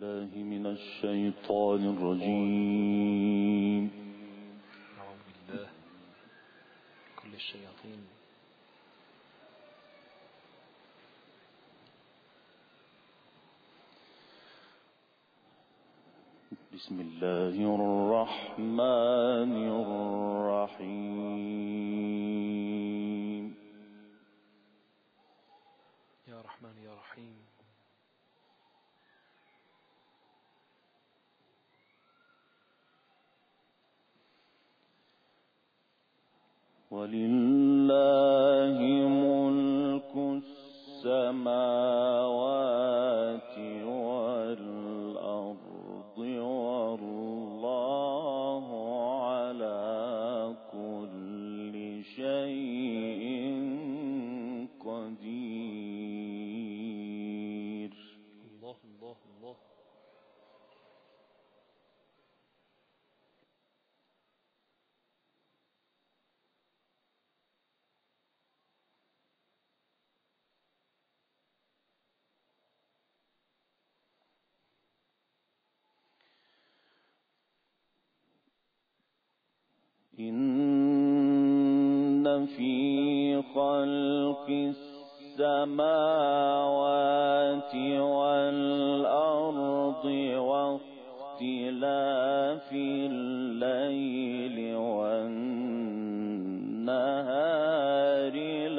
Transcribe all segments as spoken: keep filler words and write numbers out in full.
بالله من الشيطان الرجيم. أعوذ بالله كل الشياطين. بسم الله الرحمن الرحيم. يا رحمن يا رحيم. ولله ملك السماوات والأرض والله على كل شيء قدير. الله الله الله. إن في خلق السماوات والأرض واختلاف الليل والنهار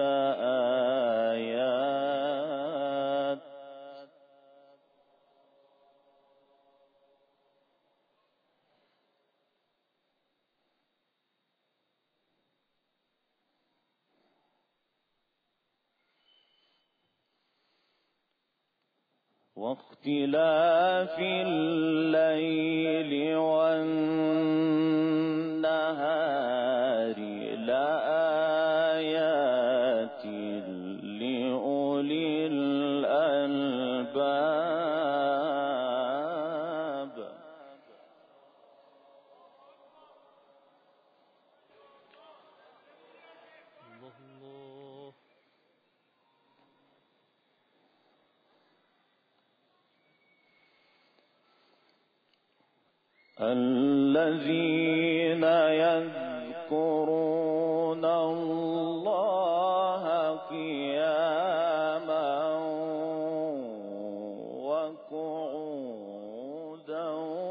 لآيات واختلاف الليل والنهار لآيات لأولي الألباب. الله الله. الذين يذكرون الله قياما وقعودا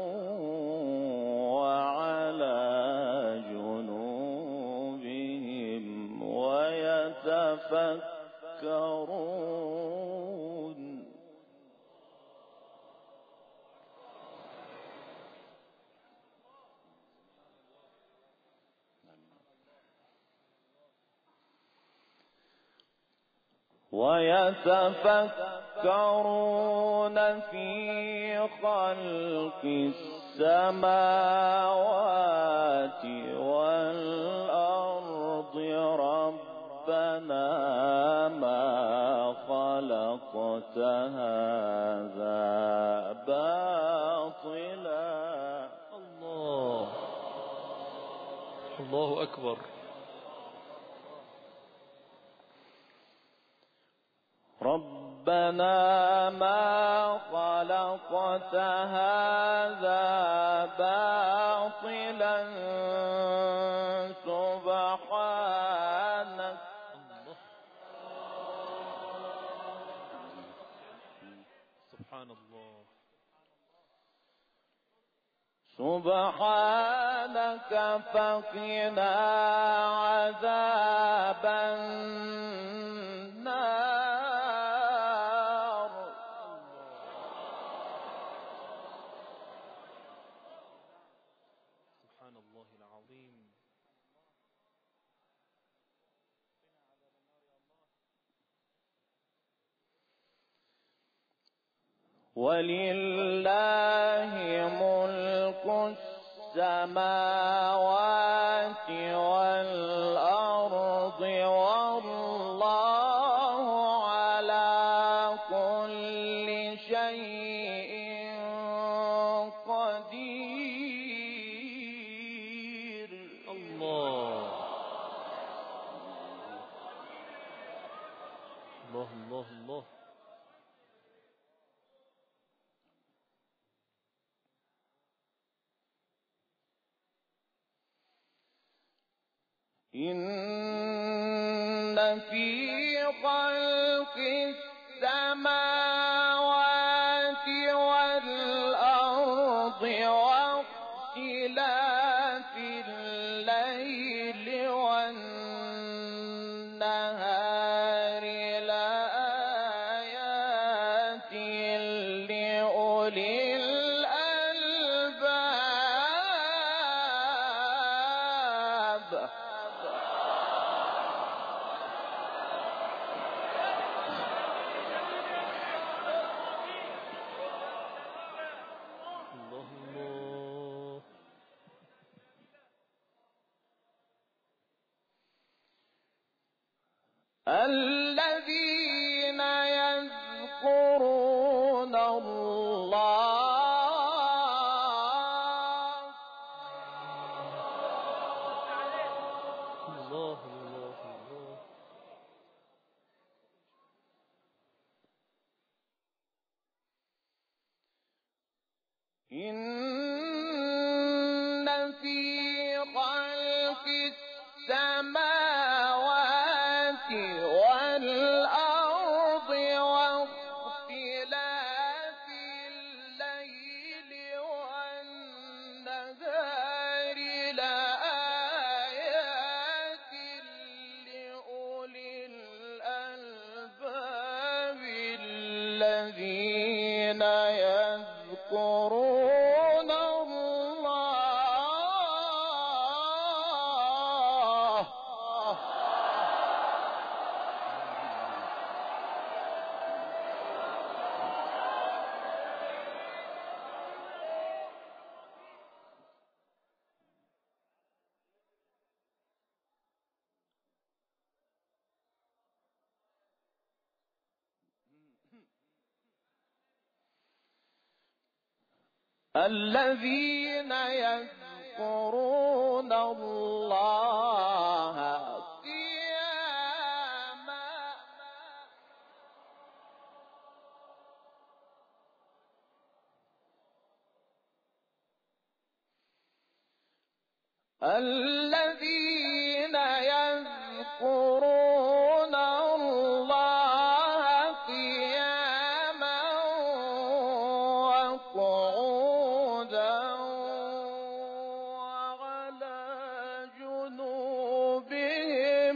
وعلى جنوبهم ويتفكرون. ويتفكرون في خلق السماوات والأرض ربنا ما خلقت هذا باطلا. الله الله أكبر. ربنا ما خلقت هذا باطلا سبحانك سبحان الله. سبحانك فقنا عذاب النار. سبحان الله العظيم. ولله ملك السماوات والأرض والله على كل شيء قدير. الله الله الله الله. إن في خلق السماوات والأرض واختلاف الليل والنهار لآيات لأولي الألباب. الله الله. الذين يذكرون الله الله الله الله. إن في خلق السماوات والأرض واختلاف الليل والنهار لآيات لأولي الألباب الذين يذكرون الله الذين يذكرون الله قياما الذين يذكرون الله قياما وقعودا وعلى جنوبهم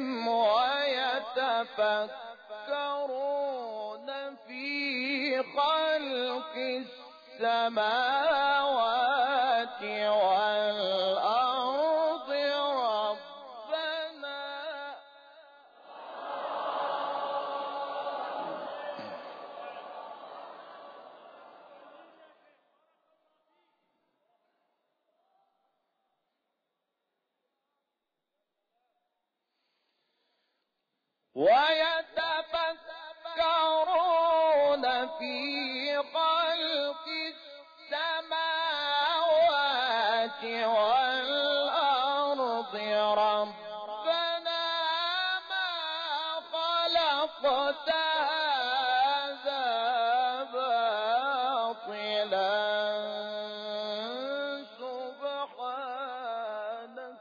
ويتفكرون في خلق السماوات والأرض ربنا ويتفكرون في خلق السماوات والأرض ربنا ما خلقت هذا باطلا سبحانك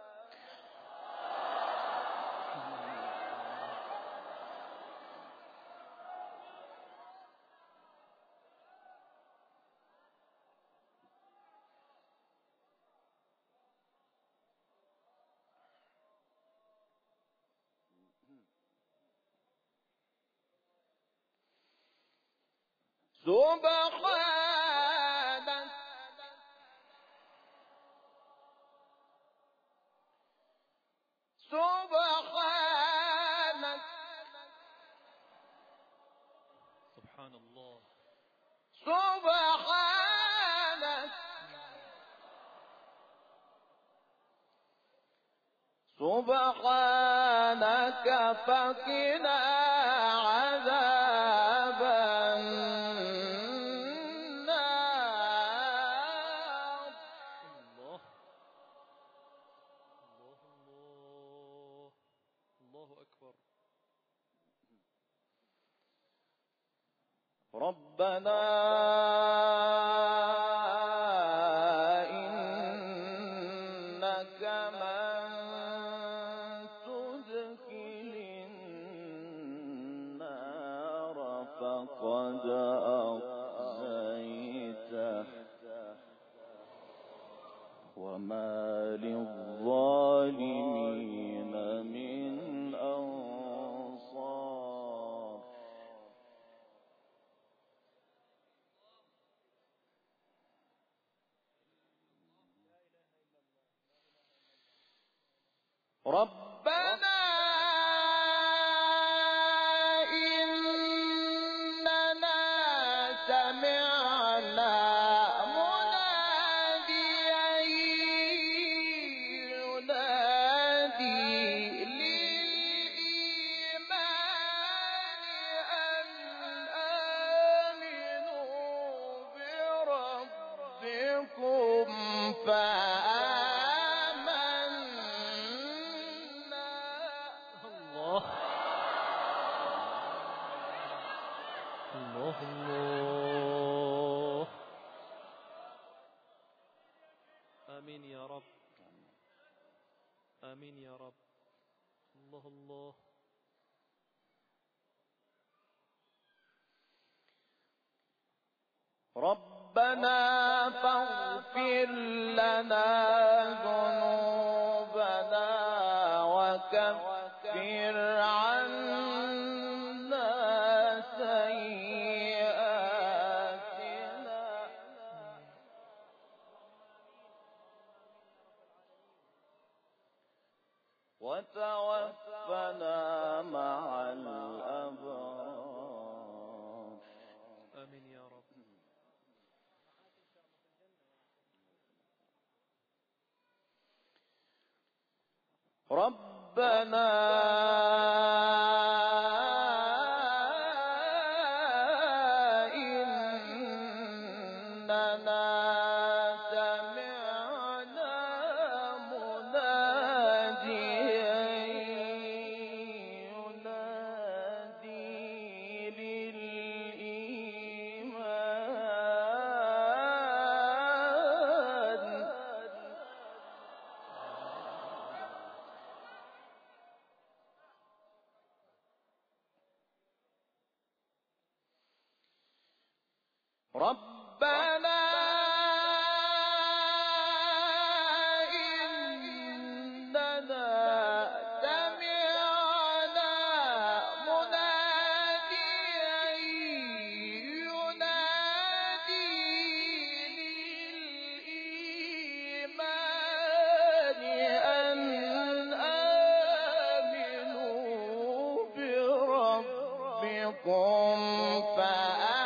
سبحانك سبحانك سبحان الله. سبحانك سبحانك فقنا عذاب النار. الله الله الله. الله أكبر. ربنا إنك من ربنا إننا سمعنا مناديا ينادي للإيمان أن آمنوا بربكم فآمنا. الله الله الله. آمين يا رب، آمين يا رب. الله الله. ربنا فاغفر لنا ذنوبنا وكفر عنا سيئاتنا وتوفنا مع الأبرار. آمين يا رب. ربنا إننا سمعنا مناديا ينادي للإيمان ربنا إننا سمعنا مناديا ينادي للإيمان أن آمنوا بربكم فآمنا.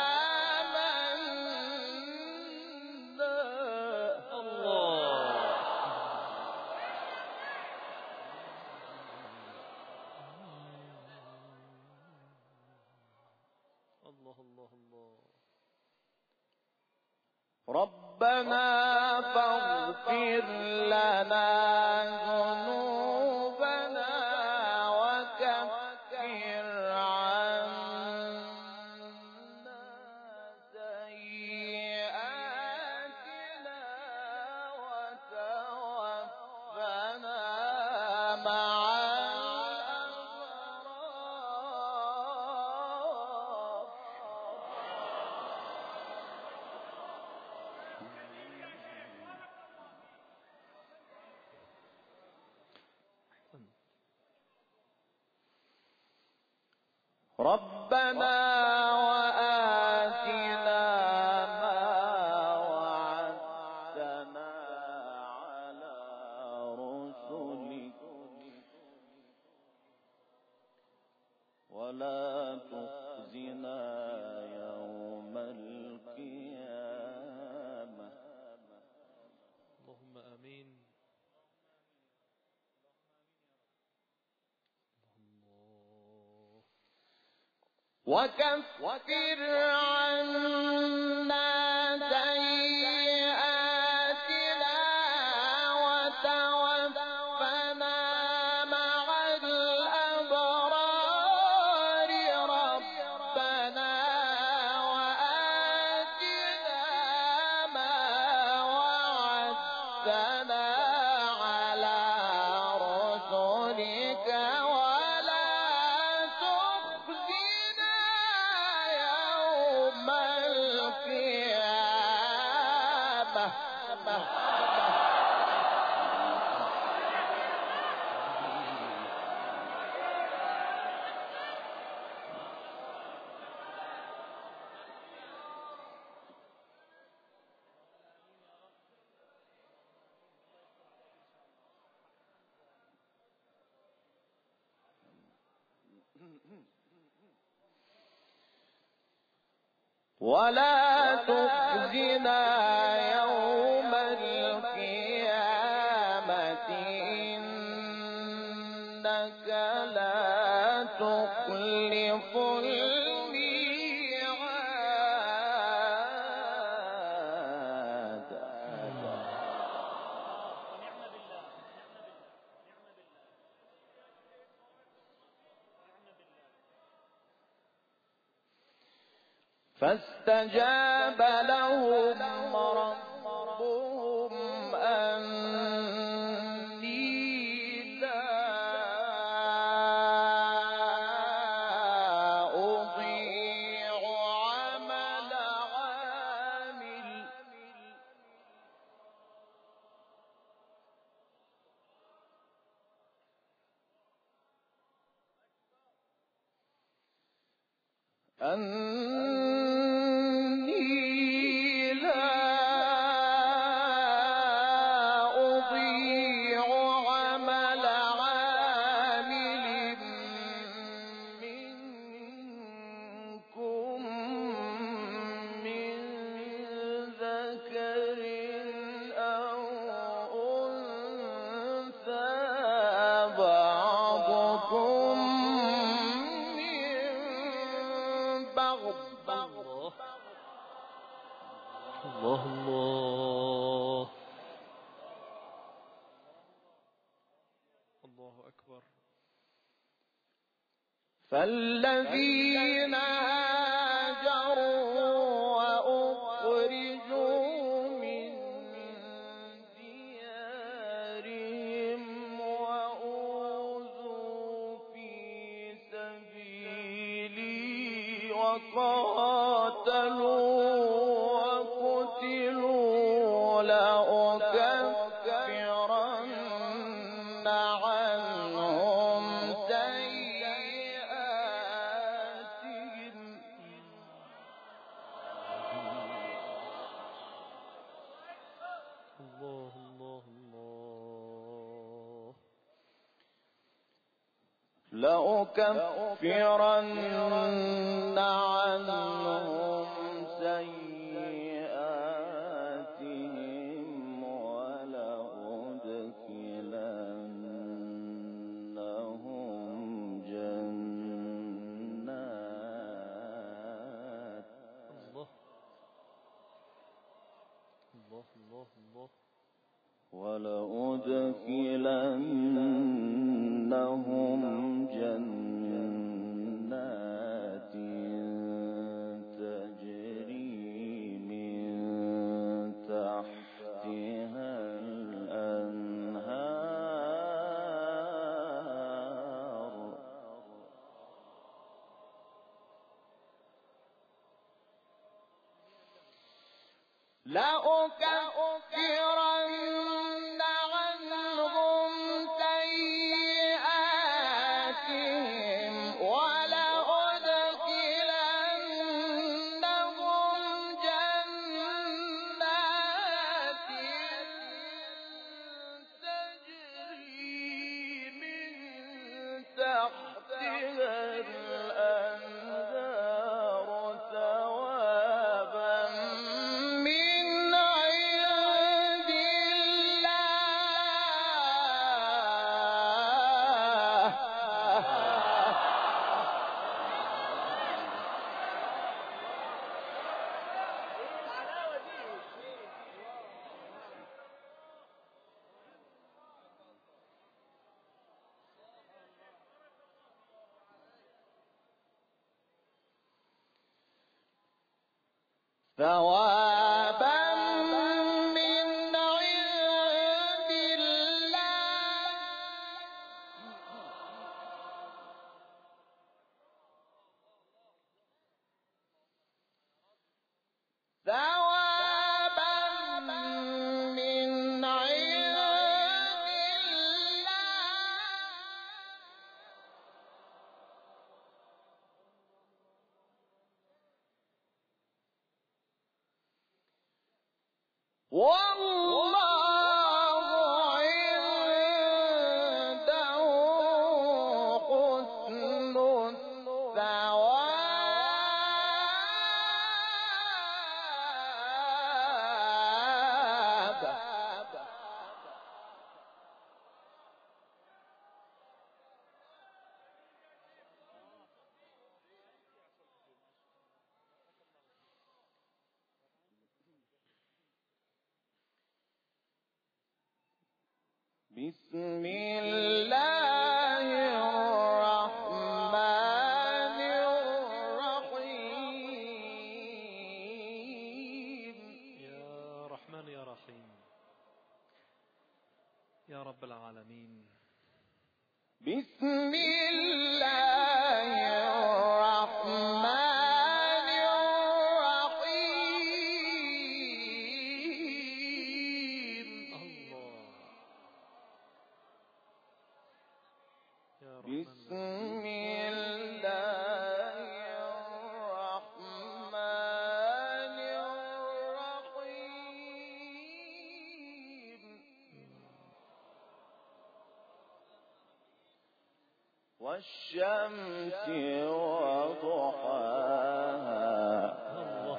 الله الله الله. ربنا فاغفر لنا ذنوبنا وكفر عنا سيئاتنا وتوفنا مع ربنا وآتنا ما وعدتنا على رسلك ولا تخزنا يوم القيامة. اللهم آمين. وكفر عنا سيئاتنا وتوفنا مع الأبرار. ربنا وآتنا ما وعدتنا على رسلك ولا تخزنا يوم ولا تخزنا يوم القيامة إنك لا تخلف الميعاد. فاستجاب لهم ربهم أني لا أضيع عمل عامل أني لا أضيع عمل عامل منكم من ذكر أو أنثى بعضكم الله الله الله أكبر. فالذين هاجروا وأخرجوا من ديارهم وأوذوا في سبيلي وقاتلوا وقتلوا لأكفرن عنهم سيئاتهم الله الله الله لأكفرن عنهم سيئاتهم ولأدخلنهم جنات الله الله الله الله ولأدخلنهم جنات تجري من تحتها الأنهار لأكفرن عنهم سيئاتهم ولأدخلنهم جنات تجري من تحتها الأنهار ثوابا من عند ثوابا من عند الله ثوابا من عند والله عنده حسن بسم الله الرحمن الرحيم. يا رحمن يا رحيم يا رب العالمين. بسم الله الرحمن الرحيم. الله يا رحمن بسم الله الرحمن الرحيم. والشمس وضحاها. الله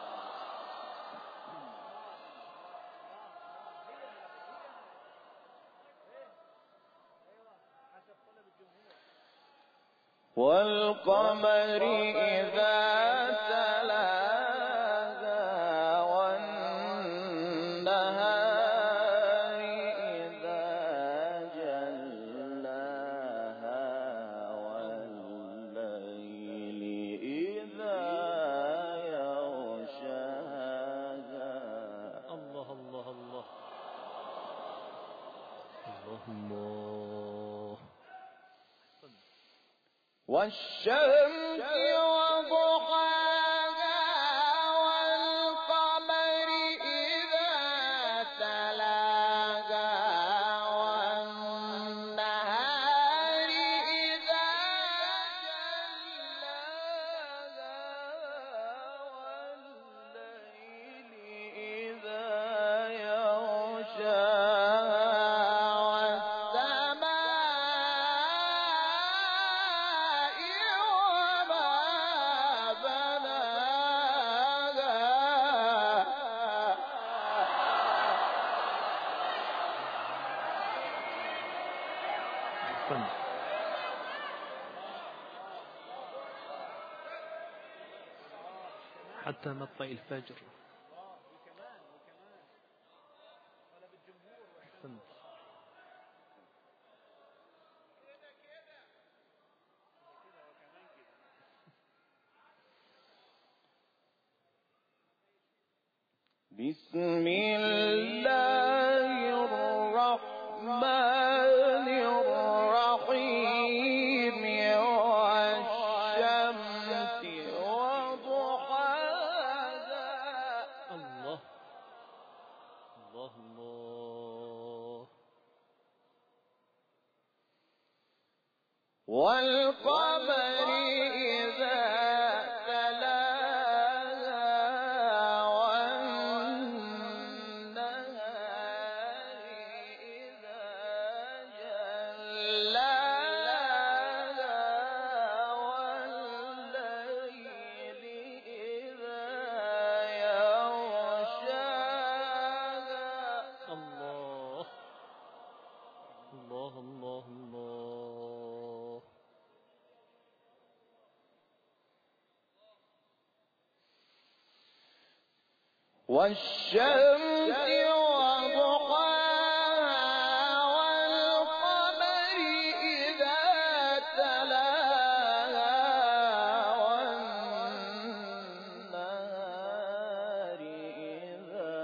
والقمر إذا تلاها والنهار إذا جلاها والليل إذا يغشاها. الله الله الله الله الله. والشمس وضحاها والقمر إذا تلاها والنهار إذا جلاها والليل إذا يغشاها حتى مطلع الفجر. أحسنت. بسم الله الرحمن الرحيم. والشمس وضحاها. الله الله الله. والقمر إذا تلاها والنهار إذا جلاها والليل إذا يغشاها. الله الله الله الله. والشمس وضحاها والقمر إذا تلاها والنهار إذا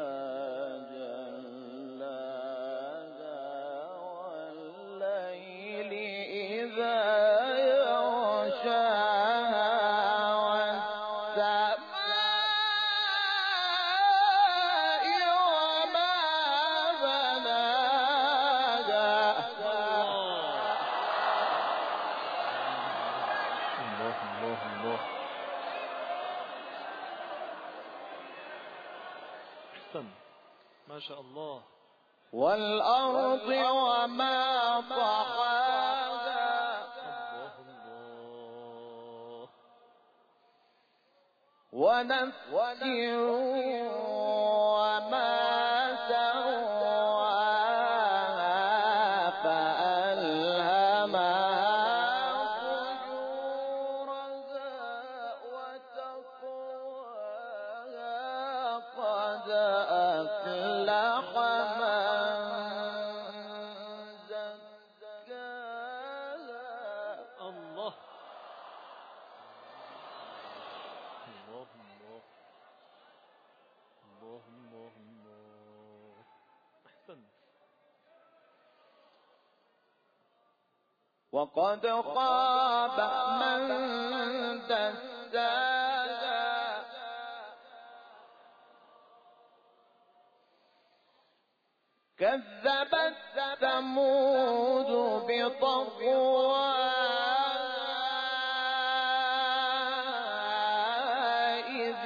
جلاها والليل إذا يغشاها ما شاء الله. والأرض وما طحاها. الله الله. ونفس وما سواها فألهمها فجورها وتقواها. قد أفلح من أحسنت. وقد خاب من دساها كذبت ثمود بطغواها إذ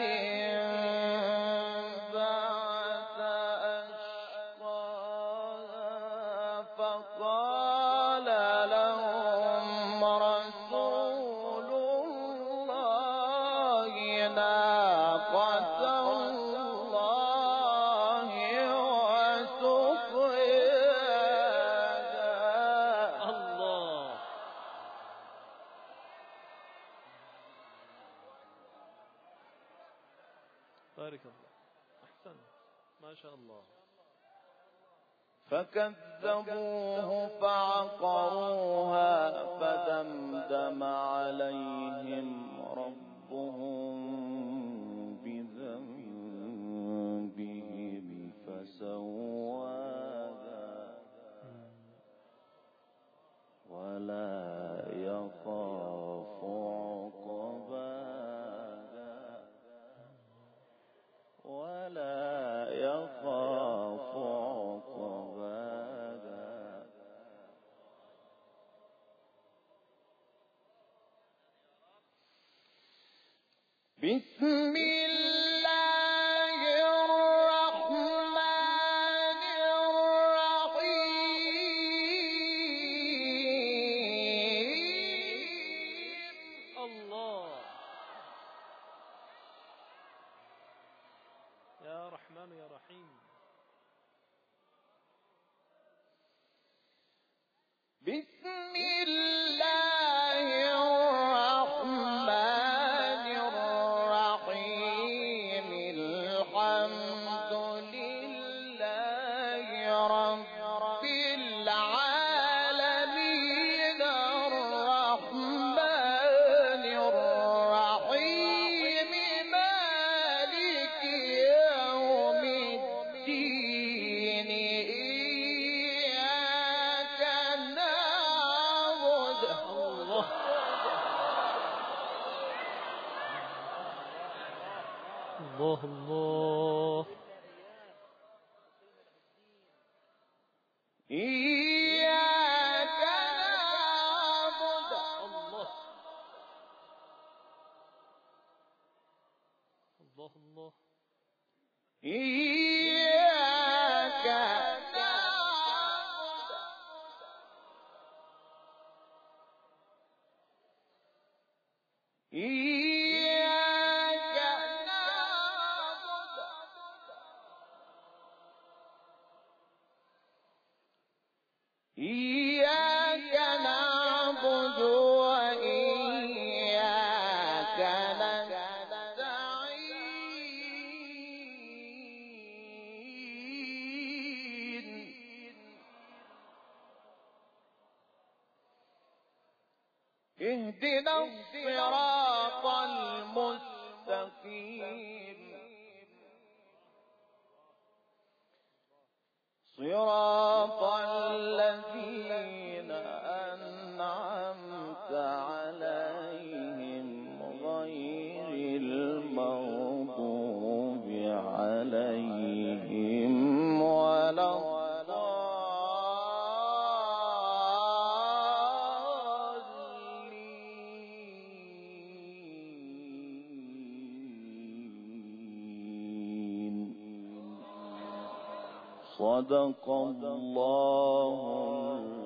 انبعث أشقاها فقال لهم رسول الله ناقة الله وسقياها. الله. بارك الله. أحسنت ما شاء الله. فكذبوه فعقروها فدمدم عليهم ربهم بذنبهم فسواها ولا يخاف عقباها ولا يخاف عقباها. بسم الله الرحمن الرحيم. الله. يا رحمن يا رحيم. بسم الله الرحمن الرحيم. الحمد لله رب العالمين الرحمن الرحيم مالك يوم الدين إياك نعبد الله. الله الله. إياك نعبد الله الله الله. إياك نعبد إياك نعبد إياك نعبد وإياك نستعين. اهدنا الصراط المستقيم صراط الذين أنعمت عليهم غير المغضوب عليهم ولا الضالين. صدق الله